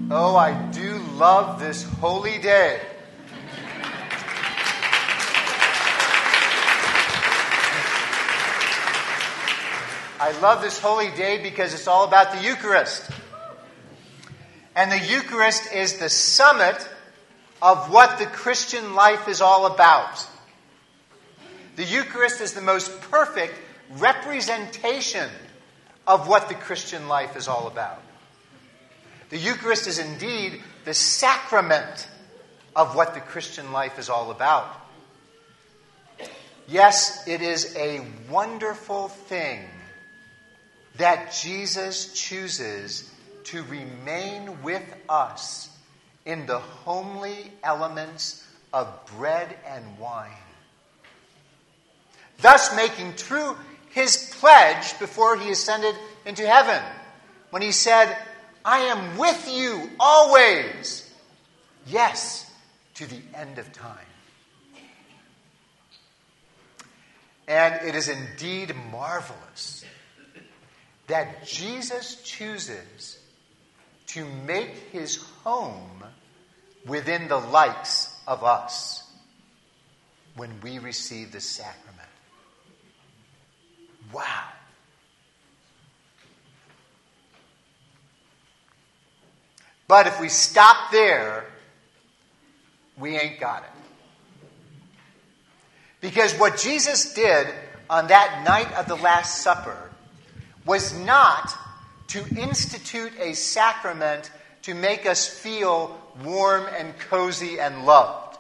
Oh, I do love this holy day. I love this holy day because it's all about the Eucharist. And the Eucharist is the summit of what the Christian life is all about. The Eucharist is the most perfect representation of what the Christian life is all about. The Eucharist is indeed the sacrament of what the Christian life is all about. Yes, it is a wonderful thing that Jesus chooses to remain with us in the homely elements of bread and wine, thus making true his pledge before he ascended into heaven, when he said, I am with you always, yes, to the end of time. And it is indeed marvelous that Jesus chooses to make his home within the likes of us when we receive the sacrament. Wow. But if we stop there, we ain't got it. Because what Jesus did on that night of the Last Supper was not to institute a sacrament to make us feel warm and cozy and loved.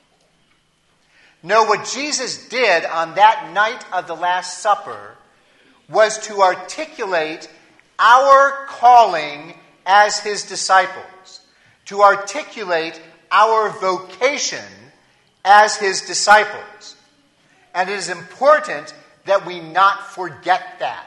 No, what Jesus did on that night of the Last Supper was to articulate our calling as his disciples, to articulate our vocation as his disciples. And it is important that we not forget that.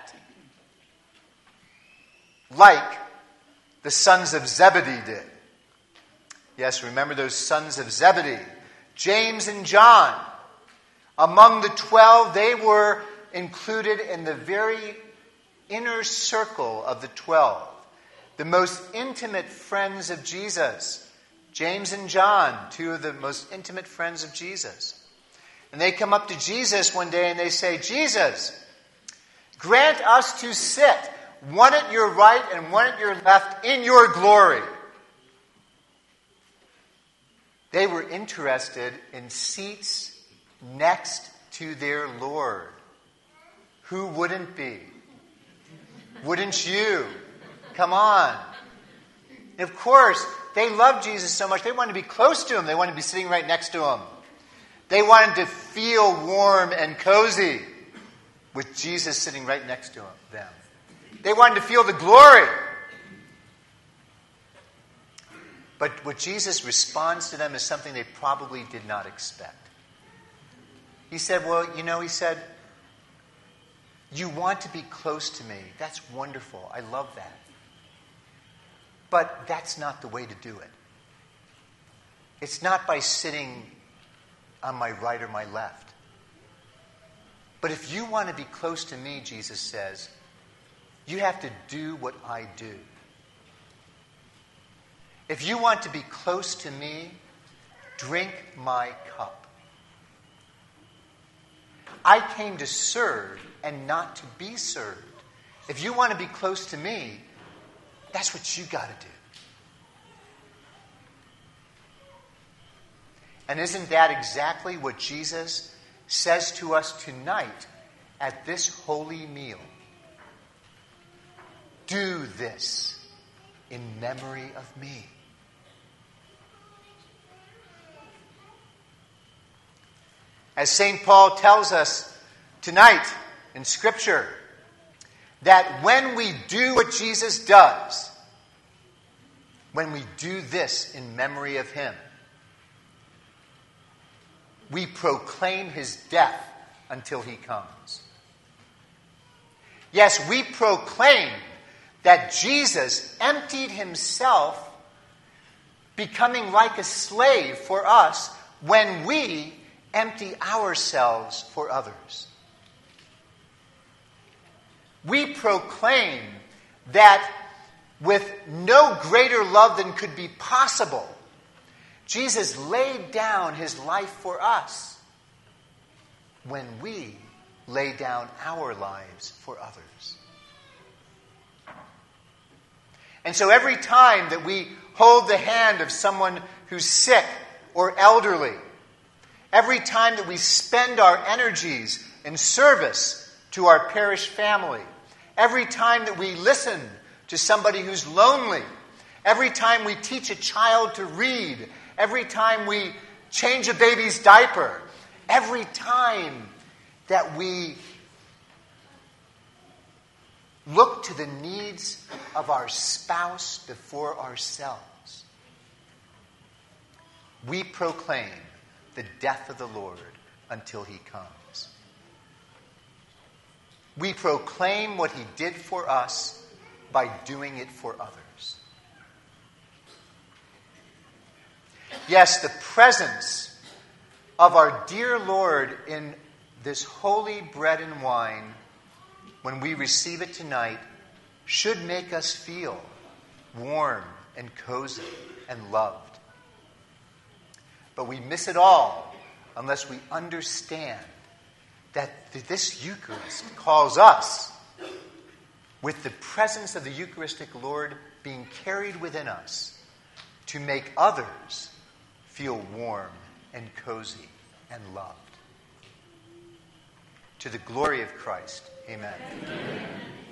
Like the sons of Zebedee did. Yes, remember those sons of Zebedee, James and John. Among the 12, they were included in the very inner circle of the 12. The most intimate friends of Jesus. James and John, two of the most intimate friends of Jesus. And they come up to Jesus one day and they say, Jesus, grant us to sit, one at your right and one at your left, in your glory. They were interested in seats next to their Lord. Who wouldn't be? Wouldn't you? Come on. And of course, they loved Jesus so much, they wanted to be close to him. They wanted to be sitting right next to him. They wanted to feel warm and cozy with Jesus sitting right next to them. They wanted to feel the glory. But what Jesus responds to them is something they probably did not expect. He said, you want to be close to me. That's wonderful. I love that. But that's not the way to do it. It's not by sitting on my right or my left. But if you want to be close to me, Jesus says, you have to do what I do. If you want to be close to me, drink my cup. I came to serve and not to be served. If you want to be close to me, that's what you got to do. And isn't that exactly what Jesus says to us tonight at this holy meal? Do this in memory of me. As St. Paul tells us tonight in Scripture, that when we do what Jesus does, when we do this in memory of him, we proclaim his death until he comes. Yes, we proclaim that Jesus emptied himself, becoming like a slave for us when we empty ourselves for others. We proclaim that with no greater love than could be possible, Jesus laid down his life for us when we lay down our lives for others. And so every time that we hold the hand of someone who's sick or elderly, every time that we spend our energies in service to our parish family, every time that we listen to somebody who's lonely, every time we teach a child to read, every time we change a baby's diaper, every time that we look to the needs of our spouse before ourselves, we proclaim the death of the Lord until he comes. We proclaim what he did for us by doing it for others. Yes, the presence of our dear Lord in this holy bread and wine, when we receive it tonight, should make us feel warm and cozy and loved. But we miss it all unless we understand that this Eucharist calls us, with the presence of the Eucharistic Lord being carried within us, to make others feel warm and cozy and loved. To the glory of Christ, amen. Amen.